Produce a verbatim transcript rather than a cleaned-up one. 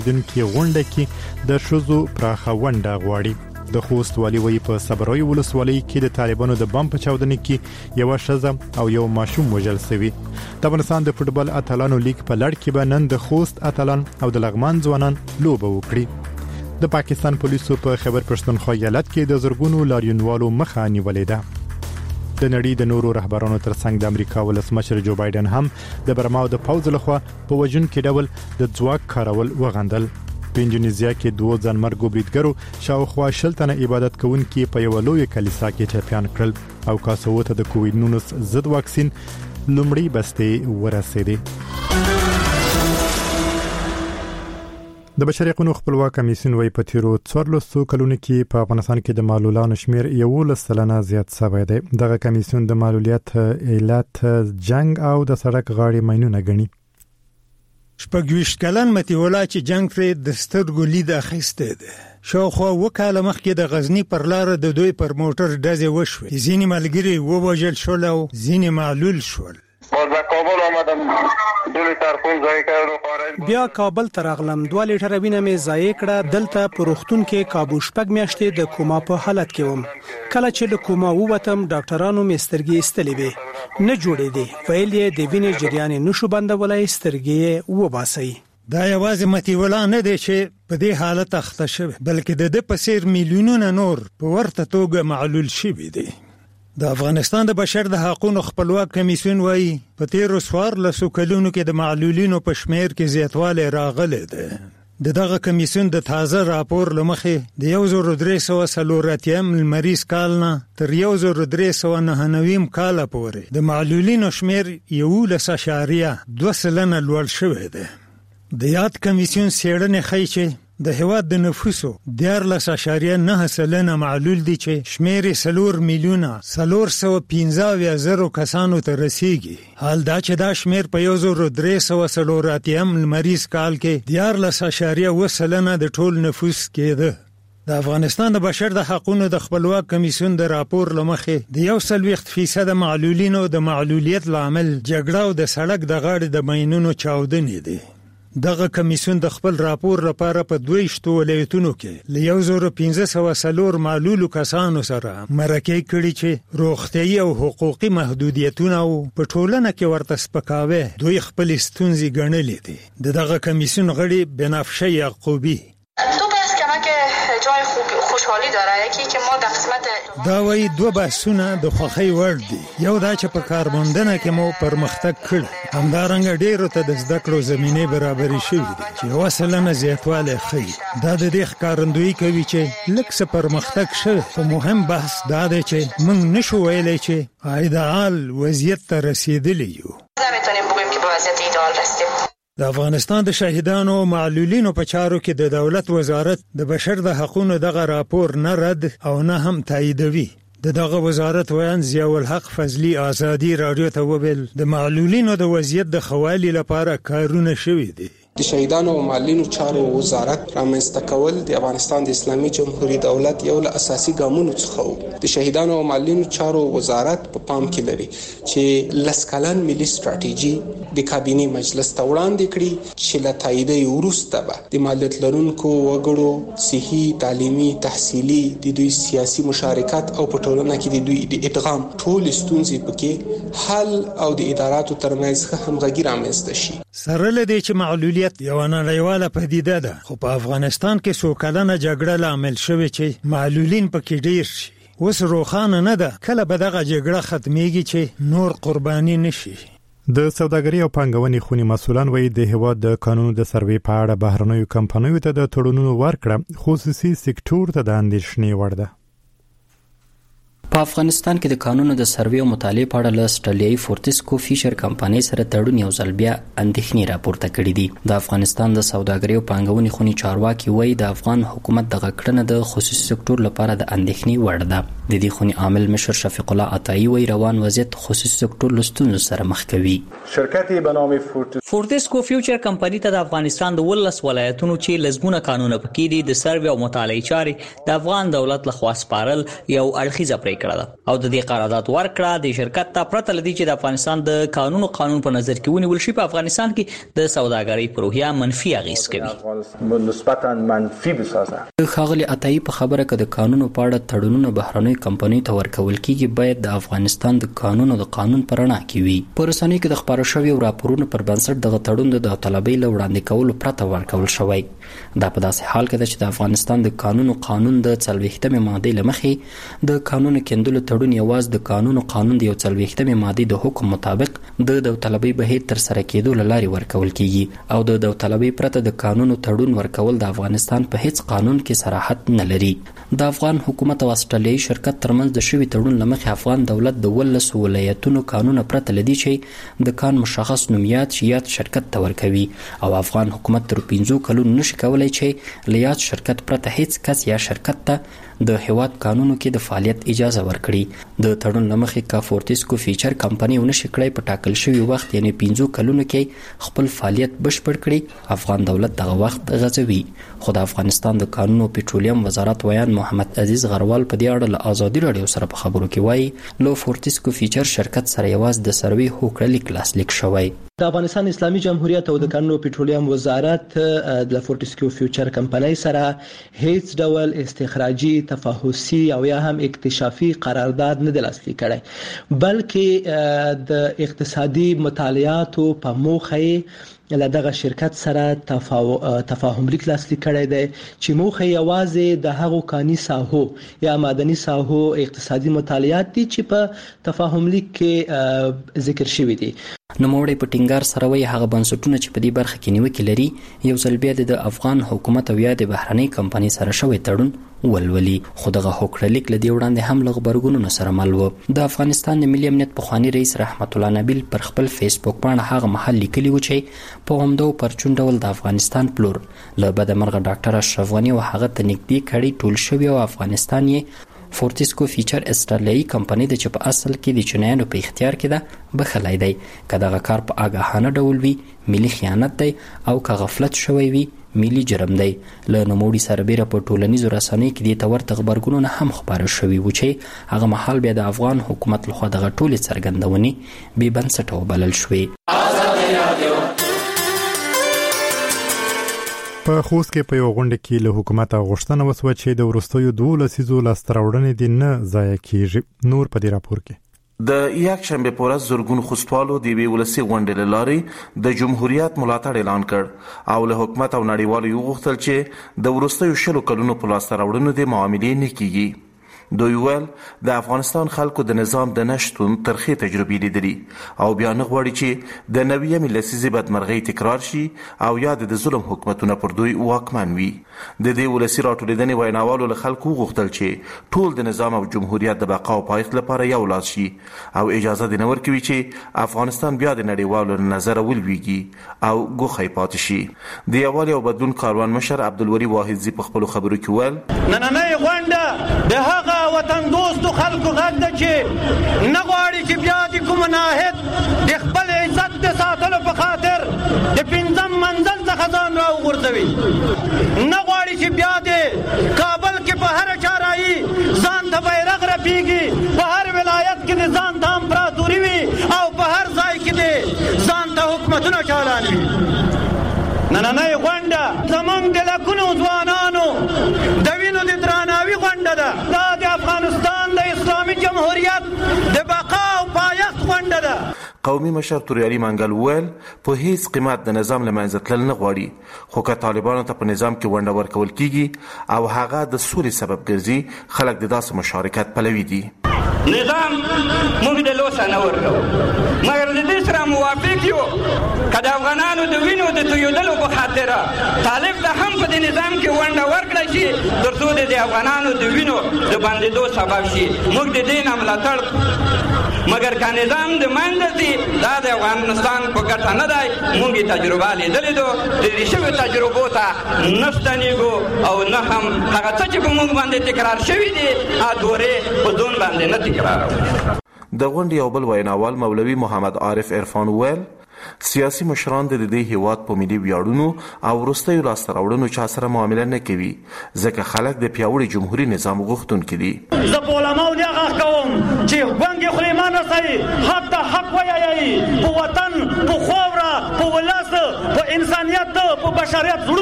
دونکو غونډه کې د شوزو پراخه ونډه غواړي. د خوست والي وی په صبروي ولسوالۍ کې د طالبانو د بم په چاودنه کې یو شزه او یو ماشوم وژل شوی. د افغانستان د فوتبال اتلانو لیګ په لړ کې به نن د خوست اتلان او د لغمان ځوانان لوبه وکړي. د پاکستان پولیسو په خیبر پښتونخوا ایالت کې د زرګونو لاریونوالو مخه نیولې ده. د نړۍ د نورو رهبرانو ترڅنګ د امریکا ولسمشر جو بایدن هم د برما د پوز لخوا په وجون کې ډول د ځواک کارول وغندل. په انډونیزیا کې دوه ځانمرګو بریدګرو شاوخوا شل تنه عبادت کوونکي په یو لوی کلیسا کې ټپيان کړل او کاسو ته د کووډ نولس ضد واکسین لومړی بسته ورسېده. د بشري حقوقو خپلواک کمیسیون وی په تیرو څوارلسو کلونو کې په افغانستان کې د معلولانو شمیر یوولس سلنه زیات شوی دی. دغه کمیسیون د معلولیت علت جنگ او د سړک غاړې ماینونه غني. شپږویشت کلن متیولا چې جنگ پر د سترګو لید اخیسته ده. شاوخوا وکاله مخکې د غزنی پر لار د دوی پر موټر ډزې وشوه. ځینې ملګری ووژل شول او ځینې معلول شول. باز کابل آمدم دو لیتر خون ضایع کړو. بیا کابل ته راغلم دوه لیټر وینه مې ضایع کړه. دلته پروختون کې کابو شپږ میاشتې د کوما په حالت کې وم. کله چې له کوما ووتم ډاکټرانو مې سترګې استلې وې نه جوړېدې. ویل یې د وینې جریان نشو بندولای سترګې وباسي. دا یوازې متیولا نه دی چې په دې حالت اخته شوی بلکې د د پسیر میلیونونه نور په ورته توګه معلول شوی دی. د افغانستان د بشر د حقوقو خپلواک کمیسیون وایي په تیرو څوارلسو کلونو کې د معلولینو په شمیر کې زیاتوالی راغلی دی. د دغه کمیسیون د تازه راپور له مخې د یو زر درې سوه څلور اتیا لمریز کال نه تر یو زر درې سوه نهه نوي کال پورې د معلولینو شمیر یولس اعشاریه دوه سلنه لوړ شوی دی. د یاد کمیسیون څېړنې ښیي چې د هیواد د نفوسو دیارلس اعشاریه نه سلنه معلول دي چې شمیر سلور میلیونه سلور سوه پنځه اویا زرو کسانو ته رسیږي. حال دا چې دا شمیر په یو زر درې سوه څلور اتیا لمریز کال کې دیارلس اعشاریه اوه سلنه د ټول نفوس کېده. د افغانستان د بشر د حقوقو د خپلواک کمیسیون د راپور له مخې د یو سلويخت فیصد معلولینو د معلولیت لامل جګړه او د سړک د غاړې د ماینونو چاودنې دي. دغه کمیسیون د خپل راپور لپاره په دوه شتو ولایتونو کې له یو زر پنځه سوه څلور معلولو کسانو سره مرکې کړي چې روغتیايي او حقوقي محدودیتونه او په ټولنه کې ورته سپکاوی دوی خپل ستونزې ګڼلې دي. د دغه کمیسیون غړي بنفشه یعقوبی جای خوب خوشحالی داره. یکی که ما در قسمت دا وایي دوه بحثونه د خوښۍ وړ دي. یو دا چې په کارموندنه کې مو پرمختګ کړی همدارنګه ډیرو ته د زده کړو زمینې برابرې شوې دي چې یوه سلنه زیاتوالی ښیي. دا د دې ښکارندویي کوي چې لږ څه پرمختګ شوی خو مهم بحث دا دی چې موږ نشو ویلی چې ایدئال وضعیت ته رسیدلی یو. نمیتونیم بگوییم که به وضعیت ایدئال رسیدیم. د افغانستان د شهیدانو او معلولینو په چارو کې د دولت وزارت د بشر د حقوقو دغه راپور نه رد او نه هم تاییدوي. د دغه وزارت ویان ضیاء الحق فضلی آزادی رادیو ته وویل د معلولینو د وضعیت د خوالي لپاره کارونه شوي دي. د شهیدانو او معلولینو چارو وزارت رامنځته کول د افغانستان د اسلامي جمهوریت دولت یو له اساسي ګامونو څخه و. د شهیدانو او معلولینو چارو وزارت په پام کې لري چې لس کلن ملي ستراتیژي د کابینه مجلس ته وړاندې کړي چې له تایید وروسته به د معلولیت لرونکو وګړو صحي تعلیمي تحصیلي د دوی سیاسي مشارکت او په ټولنه کې د دوی د ادغام ټول ستونزې پکې حل او د اداراتو ترمنځ ښه همغږي رامنځته شي. سره له دې چې معلولیت یو نړیواله پدیده ده خو په افغانستان کې څو کلنه جګړه لامل شوې چې معلولین پکې ډیر شي. اوس روښانه نه ده کله به دغه جګړه ختمېږي چې نور قرباني نشي. د سوداګرۍ او پانګونې خونی مسولان وایي د هیواد د قانونو د سروې په اړه بهرنیو کمپنیو ته د تړونونو ورکړه خصوصي سکتور ته د اندېښنې وړ ده. په افغانستان کې د قانونو د سروې او مطالعې په اړه له استرالیایي فورتسکو فیشر کمپنۍ سره تړون یو ځل بیا اندېښنې راپورته کړې دي. د افغانستان د سوداګرۍ او پانګونې خونی چارواکي وایي د افغان حکومت دغه کړنه د خصوصي سکتور لپاره د اندېښنې وړ ده. د دې خونی عامل مشر شفیق الله عطایی وایي روان وضعیت خصوصي سکتور له ستونزو سره مخ کوي. شرکت به نام فورتسکو فیوچر کمپنۍ ته د افغانستان د ولس ولایتونو چې لزمونه قانون پکې دي د سروې او مطالعې چارې د افغان دولت لخوا سپارل یو اړخیزه پریکړه کړه ده او د دې قرارداد ورکړه د شرکت ته پرته لدی چې د افغانستان د قانون او قانون په نظر کې ونیول شي په افغانستان کې د سوداګرۍ پروژه منفي اغیز کوي نسبتا منفي بسازه. خاغلی عطایی په خبره کې د قانون په اړه تړونونه بهرنۍ کمپنۍ ته ورکول کیږي باید د افغانستان د قانون او د قانون پر رڼا کې وي. په رسنۍ کې د خبرو شوی راپورونو پر بنسټ دغه تړون د داوطلبۍ له وړاندې کولو پرته ورکول شوی. دا په داسې حال کې ده چې د افغانستان د قانون او قانون د څلوېښتمې مادې له مخې د قانون کېندلو تړون یوازې د قانون او قانون د یو څلوېښتمې مادې د حکم مطابق د داوطلبۍ بهیر تر سره کېدو له لارې ورکول کیږي او د داوطلبۍ پرته د قانون او تړون ورکول د افغانستان په هیڅ قانون کې صراحت نه لري. د افغان حکومت او استرالیایي شرکت ترمنځ د شوي تړون له مخې افغان دولت د ولسو ولایتونو قانون پرته لدی چې د کان مشخص نومیات یاد شرکت ته ورکوي او افغان حکومت تر پنځو کلونو نشي کولای چې لیات شرکت پرته هیڅ کس یا شرکت ته د هیواد قانونو کې د فعالیت اجازه ورکړي. د تړون لمخې کا فورتسکو فیچر کمپنی ونشي کړی په ټاکل شوی وخت یعنی پنځو کلونو کې خپل فعالیت بشپړ کړي. افغان دولت دغه وخت غځوي. خو د افغانستان د قانون او پټرولیم وزارت ویان محمد عزیز غروال په دې اړه له آزادي رادیو سره په خبرو کې وایي لو فورتسکو فیچر شرکت سره یوازې د سروي هوکړه لیک لاسلیک شوی. د افغانستان اسلامي جمهوریت او د قانون او پټرولیم وزارت د فورتسکو فیوچر کمپنۍ سره هیڅ ډول استخراجي تفاحصي او یا هم اکتشافي قرارداد نه دی لاسلیک کړی بلکې د اقتصادي مطالعاتو په موخه له دغه شرکت سره تفاهم لیک لاسلیک کړی دی چې موخه یوازې د هغو کاني ساحو یا معدني ساحو اقتصادي مطالعات دي چې په تفاهم لیک کې ذکر شوی دي. نوموړی په ټینګار سره وایي هغه بنسټونه چې په دې برخه کې نیوکې لري یو ځل بیا د افغان حکومت او یا د بهرنۍ کمپنۍ سره شوی تړون ولولي. خو دغه هوکړه لیک له دې وړاندې هم له غبرګونونو سره مل و. د افغانستان د ملي امنیت پخوانی رئیس رحمت الله نبیل پر خپل فیسبوک باندې هغه محل لیکلی و چې په همدو پرچون ډول د افغانستان پلور له بدمرغه ډاکټر اشرف غني او هغه ته نږدې کړي ټول شوی او افغانستان یې فورتسکو فیچر استرالیایي کمپنۍ د چې په اصل کې د چینایانو په اختیار کې ده بخلای دی. که دغه کار په آګاهانه ډول وي ملي خیانت دی او که غفلت شوی وي ملي جرم دی. له نوموړي سربیره په ټولنیزو رسنیو کې دې ته ورته غبرګونونه هم خپاره شوي و چې هغه مهال بیا د افغان حکومت لخوا دغه ټولې څرګندونې بې بنسټه وبلل شوې. په خوست کې په یو غونډه کې له حکومت غوښتنه وسوه چې د وروستیو دوه لسیزو لاسته راوړنې دي نه ضایع کیږي. نور په دې راپور کې د یک شنبه په ورځ زرګون خوستوالو د یوې ولسي غونډې له لارې د جمهوریت ملاتړ اعلان کړ او له حکومت او نړیوالو یې وغوښتل چې د وروستیو شلو کلونو په لاسته راوړنو د معاملې نه کیږي. دوی ویل د افغانستان خلکو د نظام د نشتون ترخې تجربې لیدلي او بیا نه غواړي چې د نویمې لسیزې بدمرغۍ تکرار شي او یا د ظلم حکومتونه پر دوی واکمن وي. د دې ولسي راټولېدنې ویناوالو له خلکو وغوښتل چې ټول د نظام او جمهوریت د بقا او پایښت لپاره یو لاس شي او اجازه دې نه ورکوي چې افغانستان بیا د نړیوالو له نظره ولویږي او ګوښی پاتې شي. د یووالي او بدلون کاروان مشر عبدالوري واحدزي په خپلو خبرو کې ویل نننۍ غونډه د هغه وطن دوستو خلکو غږ ده چې نه غواړي چې بیا د کوم ناهد د خپل عزت د ساتلو په خاطر د پنځم منزل څخه ځان راوغورځوي. نه غواړي چې بیا د کابل کې په هر چارایي ځان ته بیرغ رپیږي، په هر ولایت کې د ځان ته امپراتوري وي او په هر ځای کې د ځان ته حکومتونه چالان وي. نننۍ غونډه زمونږ د لکونو ځوانانو د وینو د درناوي غونډه ده. دا د افغانستان د اسلامي جمهوریت د بقا او پایښت غونډه ده. قومي مشر توریالي منګل ویل په هیڅ قیمت د نظام له منځه تلل نه غواړي، خو که طالبانو ته په نظام کې ونډه ورکول کیږي او هغه د سولې سبب ګرځي خلک د داسې مشارکت پلوي دي. نظام موږ د لوسه نه ورکو مګر د دې سره موافق یو که د افغانانو د وینو د تویېدلو په خاطره طالب ته هم په دې نظام کې ونډه ورکړه شي تر څو د افغانانو د وینو د بندېدو سبب شي. موږ د دې نه ملاتړ مګر که نظام د منځه ځي دا د افغانستان په ګټه نه دی. موږ یې تجربه لیدلې ده، د دې شویو تجربو ته نه ستنېږو او نه هم هغه څه چې په موږ باندې تکرار شوي دي هغه دورې په ځون باندې نه تکرارو. د غونډې یو بل ویناوال مولوي محمد عارف عرفان ویل سیاسي مشران د دې هیواد په ملي ویاړونو او وروستیو لاسته راوړنو چا سره معامله نه کوي ځکه خلک د پیاوړي جمهوریت نظام غوښتونکي دي. زه په علماو نه غږ کوم چې ګونګې خولې ما نه سي حق ته حق وایي په وطن په خاوره په ولس په انسانیت په بشریت